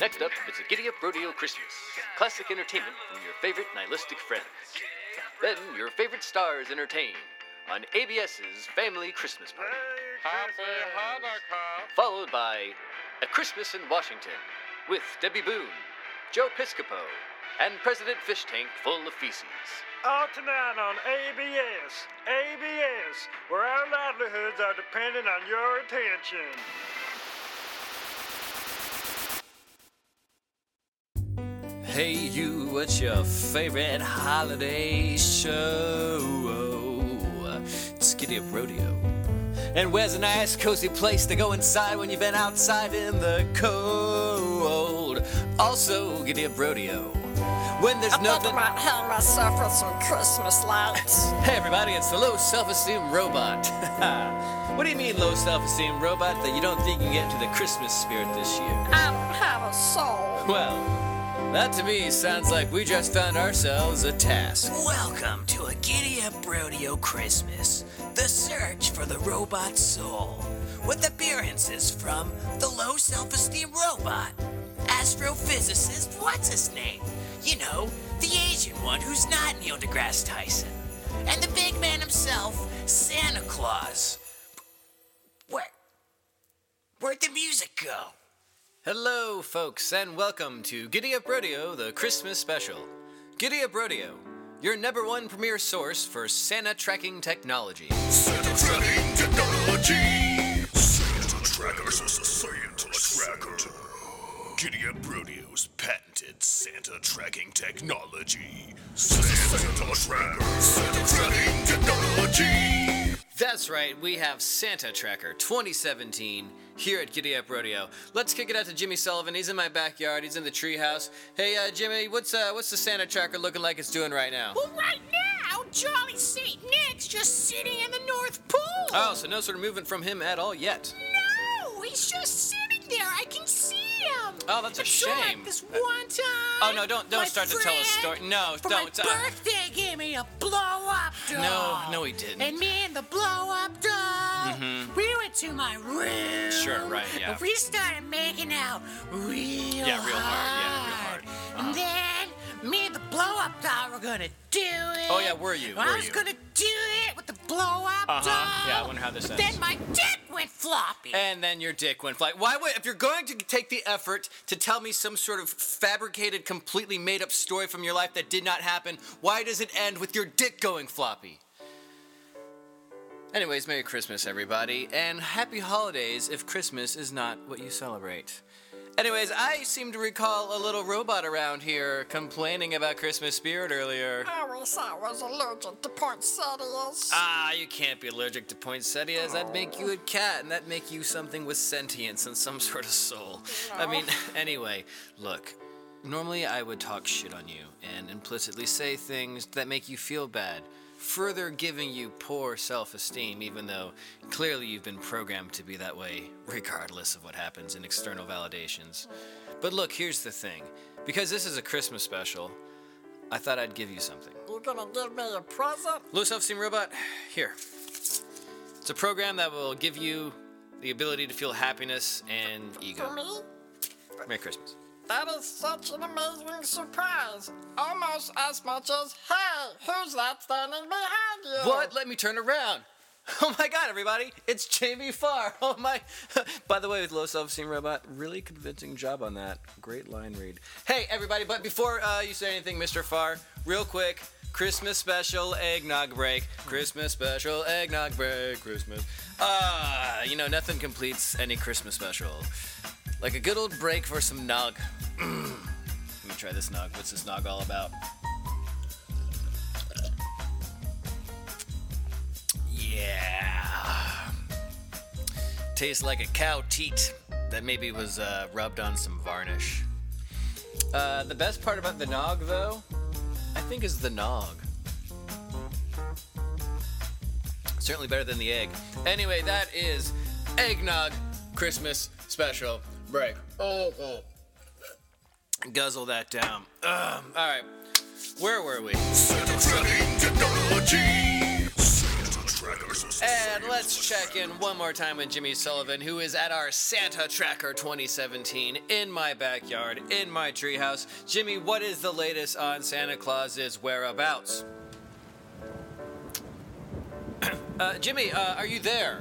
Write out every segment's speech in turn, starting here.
Next up, it's a Giddy Up Rodeo Christmas. Classic entertainment from your favorite nihilistic friends. Then, your favorite stars entertain on ABS's Family Christmas Party. Happy Hanukkah! Followed by A Christmas in Washington with Debbie Boone, Joe Piscopo, and President Fish Tank full of feces. All tonight on ABS, where our livelihoods are dependent on your attention. Hey you, what's your favorite holiday show? It's Giddy Up Rodeo. And where's a nice cozy place to go inside when you've been outside in the cold? Also Giddy Up Rodeo. When there's nothing... I might hang myself with some Christmas lights. Hey everybody, it's the low self-esteem robot. What do you mean low self-esteem robot? That you don't think you can get into the Christmas spirit this year? I don't have a soul. Well... that to me sounds like we just found ourselves a task. Welcome to a Giddy Up Rodeo Christmas, the search for the robot soul, with appearances from the low self-esteem robot, astrophysicist, what's his name? You know, the Asian one who's not Neil deGrasse Tyson, and the big man himself, Santa Claus. Where'd the music go? Hello, folks, and welcome to Giddy Up Rodeo, the Christmas special. Giddy Up Rodeo, your number one premier source for Santa tracking technology. Santa tracking technology. Santa tracker. Santa tracker. Giddy Up Rodeo's patented Santa tracking technology. Santa tracker. Santa tracking technology. That's right, we have Santa Tracker 2017 here at Giddy Up Rodeo. Let's kick it out to Jimmy Sullivan. He's in my backyard. He's in the treehouse. Hey, Jimmy, what's the Santa Tracker looking like it's doing right now? Well, right now, Jolly St. Nick's just sitting in the North Pole. Oh, so no sort of movement from him at all yet. No, he's just sitting there. I can see him. Oh, that's a So shame. like this one time. Oh, no, don't start to tell a story. No, for don't. my birthday, gave me a blow-up doll. No, he didn't. And me and the blow-up doll, we went to my room. Sure, right, yeah. And we started making out real hard. And then me and the blow-up doll were gonna do it. Oh, yeah, were you? I was gonna do it with the blow-up doll. Yeah, I wonder how this ends. Then my dick went floppy. And then your dick went fly. Why would, if you're going to take the effort to tell me some sort of fabricated, completely made-up story from your life that did not happen, why does it end with your dick going floppy? Anyways, Merry Christmas, everybody, and Happy Holidays if Christmas is not what you celebrate. Anyways, I seem to recall a little robot around here complaining about Christmas spirit earlier. I wish I was allergic to poinsettias. Ah, you can't be allergic to poinsettias. That'd make you a cat, and that'd make you something with sentience and some sort of soul. I mean, anyway, look. Normally I would talk shit on you and implicitly say things that make you feel bad, further giving you poor self-esteem, even though clearly you've been programmed to be that way, regardless of what happens in external validations. But look, here's the thing. Because this is a Christmas special, I thought I'd give you something. You gonna give me a present? Low self-esteem robot, here. It's a program that will give you the ability to feel happiness and ego. For me? Merry Christmas. That is such an amazing surprise. Almost as much as, hey, who's that standing behind you? What? Let me turn around. Oh my god, everybody, it's Jamie Farr. Oh my. By the way, with Low Self-Esteem Robot, really convincing job on that. Great line read. Hey, everybody, but before you say anything, Mr. Farr, real quick, Christmas special eggnog break. Christmas special eggnog break. Christmas. Nothing completes any Christmas special like a good old break for some nog. Let me try this nog. What's this nog all about? Yeah. Tastes like a cow teat that maybe was rubbed on some varnish. The best part about the nog, though, I think is the nog. Certainly better than the egg. Anyway, that is Eggnog Christmas Special Break. Oh. Guzzle that down. All right. Where were we? Santa tracking technology. Santa tracker. And let's check in one more time with Jimmy Sullivan, who is at our Santa Tracker 2017 in my backyard, in my treehouse. Jimmy, what is the latest on Santa Claus's whereabouts? Jimmy, are you there?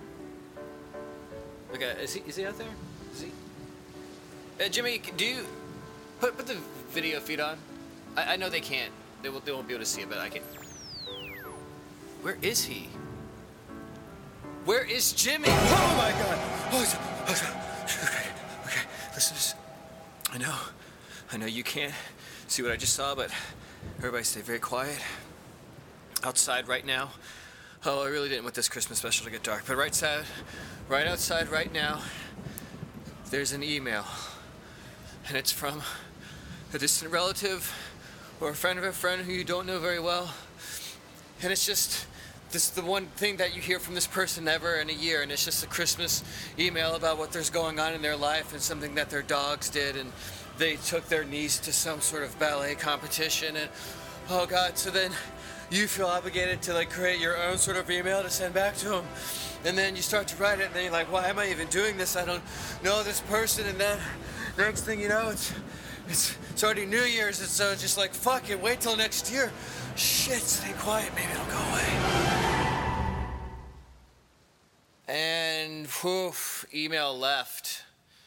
Okay, is he out there? Is he? Jimmy, do you put the video feed on? I know they can't. They won't be able to see it, but I can. Where is he? Where is Jimmy? Oh my God! Okay. Listen, I know you can't see what I just saw, but everybody stay very quiet. Outside right now. Oh, I really didn't want this Christmas special to get dark, but right outside right now, there's an email. And it's from a distant relative or a friend of a friend who you don't know very well. And it's just the one thing that you hear from this person ever in a year, and it's just a Christmas email about what there's going on in their life and something that their dogs did, and they took their niece to some sort of ballet competition, and oh God, so then you feel obligated to like create your own sort of email to send back to them, and then you start to write it, and then you're like, why am I even doing this? I don't know this person, and then next thing you know, it's already New Year's, and so it's just like, fuck it, wait till next year. Shit, stay quiet, maybe it'll go away. And woof, email left.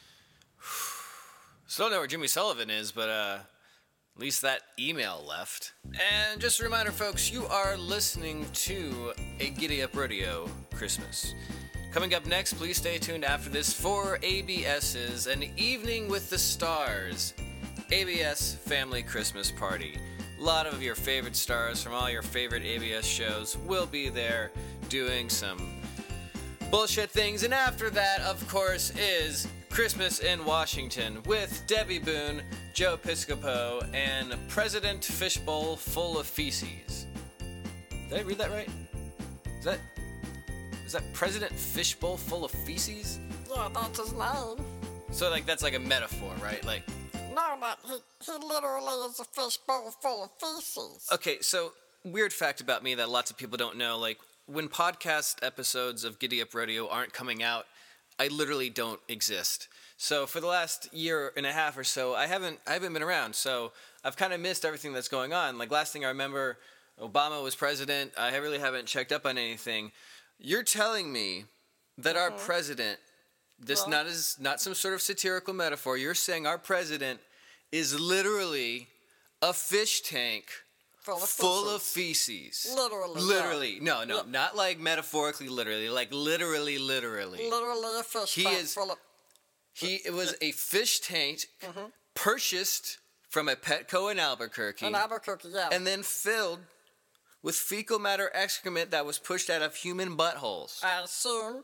Still don't know where Jimmy Sullivan is, but at least that email left. And just a reminder, folks, you are listening to a Giddy Up Radio Christmas. Coming up next, please stay tuned after this for ABS's An Evening with the Stars, ABS Family Christmas Party. A lot of your favorite stars from all your favorite ABS shows will be there doing some bullshit things. And after that, of course, is Christmas in Washington with Debbie Boone, Joe Piscopo, and President Fishbowl Full of Feces. Did I read that right? Is that President Fishbowl Full of Feces? Yeah, that's his name. So, like, that's like a metaphor, right? Like, No, he literally is a fishbowl full of feces. okay, so weird fact about me that lots of people don't know, like, when podcast episodes of Giddy Up Radio aren't coming out, I literally don't exist. So for the last year and a half or so, I haven't been around. So I've kind of missed everything that's going on. Like, last thing I remember, Obama was president. I really haven't checked up on anything. You're telling me that our president, not some sort of satirical metaphor, you're saying our president is literally a fish tank full of feces. Literally. No, not like metaphorically literally, like literally. Literally a fish tank full of... It was a fish tank purchased from a Petco in Albuquerque. Yeah. And then filled with fecal matter excrement that was pushed out of human buttholes. I assume.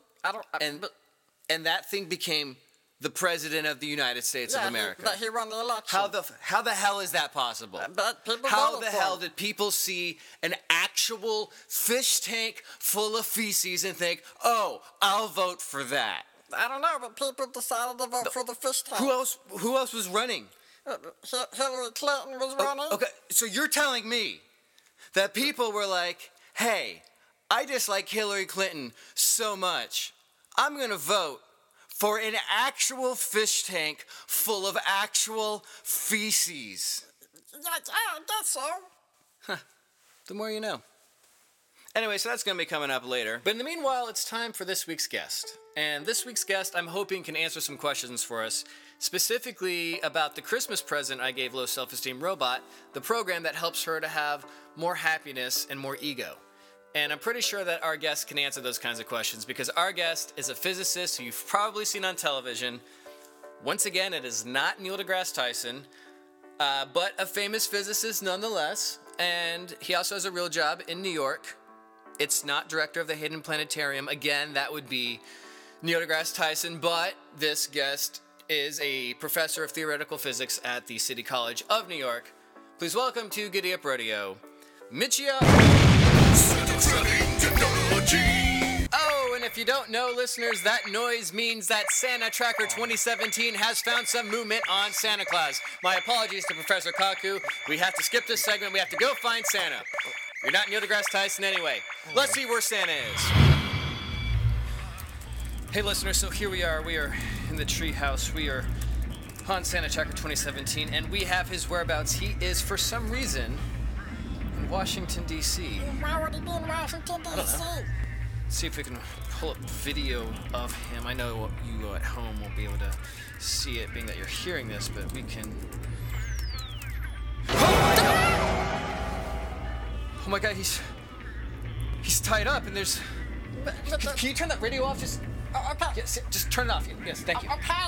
And that thing became the president of the United States of America. He won the election. How the hell is that possible? But people How voted the for hell him. did people see an actual fish tank full of feces and think, oh, I'll vote for that? I don't know, but people decided to vote for the fish tank. Who else was running? Hillary Clinton was running. Okay, so you're telling me that people were like, hey, I dislike Hillary Clinton so much, I'm going to vote for an actual fish tank full of actual feces. Yeah, I guess so. The more you know. Anyway, so that's going to be coming up later. But in the meanwhile, it's time for this week's guest. And this week's guest, I'm hoping, can answer some questions for us, specifically about the Christmas present I gave Low Self-Esteem Robot, the program that helps her to have more happiness and more ego. And I'm pretty sure that our guest can answer those kinds of questions because our guest is a physicist who you've probably seen on television. Once again, it is not Neil deGrasse Tyson, but a famous physicist nonetheless. And he also has a real job in New York. It's not director of the Hayden Planetarium. Again, that would be Neil deGrasse Tyson, but this guest is a professor of theoretical physics at the City College of New York. Please welcome to Giddy Up Radio, Michio. Oh, and if you don't know, listeners, that noise means that Santa Tracker 2017 has found some movement on Santa Claus. My apologies to Professor Kaku. We have to skip this segment. We have to go find Santa. You're not Neil deGrasse Tyson anyway. Let's see where Santa is. Hey listeners, so here we are. We are in the treehouse. We are on Santa Tracker 2017, and we have his whereabouts. He is, for some reason, in Washington, D.C. Why would he be in Washington, D.C.? Let's see if we can pull up video of him. I know you at home won't be able to see it, being that you're hearing this, but we can... Oh my god, he's tied up, and there's... Can you turn that radio off? Just... Okay. Yes, just turn it off. Yes, thank you. Okay.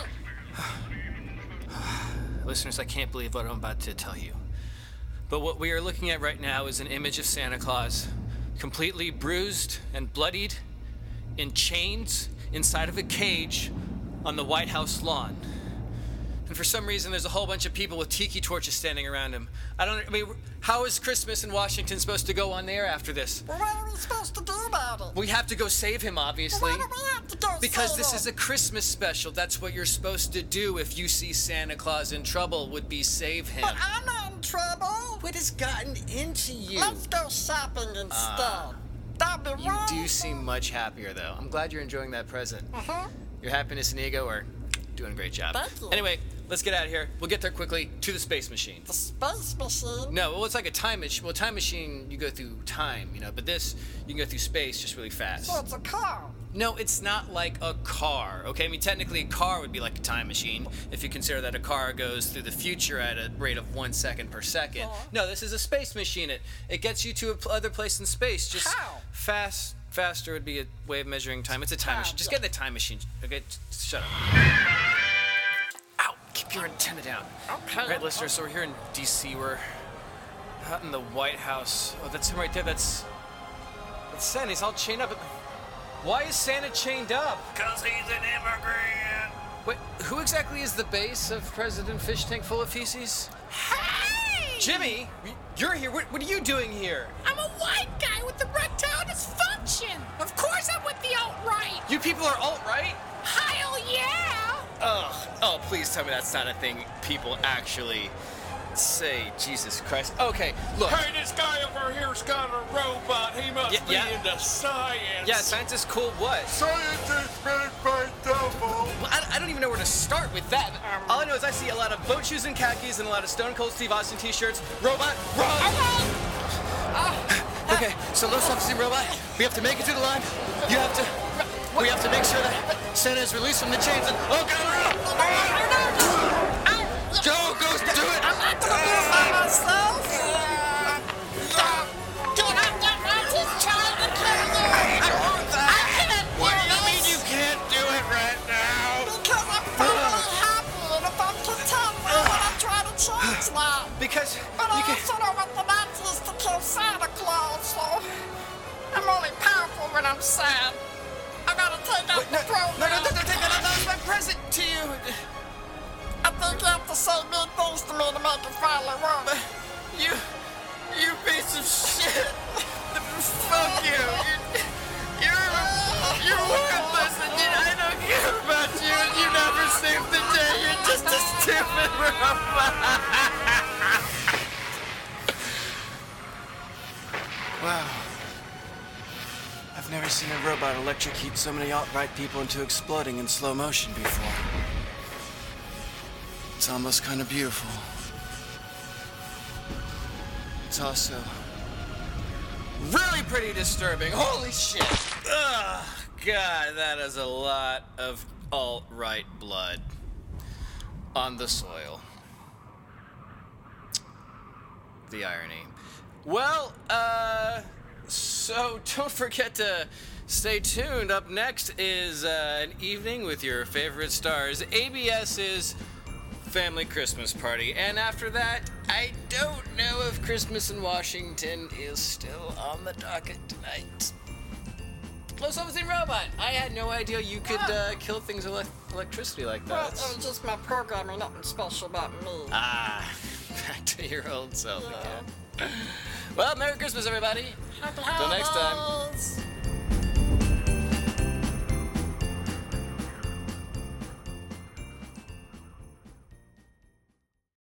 Listeners, I can't believe what I'm about to tell you. But what we are looking at right now is an image of Santa Claus, completely bruised and bloodied, in chains, inside of a cage, on the White House lawn. And for some reason, there's a whole bunch of people with tiki torches standing around him. I mean, how is Christmas in Washington supposed to go on there after this? Well, what are we supposed to do about it? We have to go save him, obviously. Why do we have to go Because save this him? is a Christmas special. That's what you're supposed to do if you see Santa Claus in trouble, would be save him. But I'm not in trouble. What has gotten into you? Let's go shopping instead. That'd be You wrong. do seem much happier, though. I'm glad you're enjoying that present. Your happiness and ego are doing a great job. Thank you. Anyway, let's get out of here. We'll get there quickly to the space machine. The space machine? No, well, it's like a time machine. Well, time machine, you go through time, you know, but this, you can go through space just really fast. So it's a car. No, it's not like a car, okay? I mean, technically, a car would be like a time machine if you consider that a car goes through the future at a rate of 1 second per second. Yeah. No, this is a space machine. It gets you to other place in space. Just How? faster would be a way of measuring time. It's a time How? machine. Just Yeah. get the time machine. Okay, shut up. Ow! Keep your antenna down. Okay. All right, listeners. So we're here in D.C. We're out in the White House. Oh, that's him right there. That's Santa. He's all chained up. Why is Santa chained up? 'Cause he's an immigrant. Wait, who exactly is the base of President Fish Tank Full of Feces? Hey! Jimmy, you're here. What are you doing here? I'm a white guy with erectile dysfunction. Of course I'm with the alt-right. You people are alt-right? Hell yeah! Ugh. Oh, please tell me that's not a thing people actually say. Jesus Christ. Okay, look. Hey, this guy over here's got a robot. He must be yeah. into science. Yeah, scientist cool what? Scientist made by devil. Well, I don't even know where to start with that. All I know is I see a lot of boat shoes and khakis and a lot of Stone Cold Steve Austin t-shirts. Robot, run! Okay, so low self-esteem robot, we have to make it to the line. We have to make sure that Santa is released from the chains and... Oh, God! Go, do it! I'm not gonna do it by myself. Get up, he's trying to kill you. I can't What do do you mean this you can't do it right now? because I'm finally happy, and if I'm content, why would I try to change that? Because But I you can... also don't want the Nazis to kill Santa Claus, so I'm only powerful when I'm sad. I gotta take out the program. No, take that out. That was my present to you. I think you have to say mean things to me to make it finally work. You piece of shit. Fuck you. You're worthless, and I don't care about you, and you never saved the day. You're just a stupid robot. Wow. I've never seen a robot electrocute so many alt-right people into exploding in slow motion before. It's almost kind of beautiful. It's also Really pretty disturbing. Holy shit. Ugh, God, that is a lot of alt-right blood on the soil. The irony. Well, so don't forget to stay tuned. Up next is an evening with your favorite stars. ABS's Family Christmas Party. And after that, I don't know if Christmas in Washington is still on the docket tonight. Low self-esteem robot. I had no idea you could kill things with electricity like Well, that. it was just my programming, nothing special about me. Ah, back to your old self again. Well, Merry Christmas, everybody. Happy Till next time. holidays.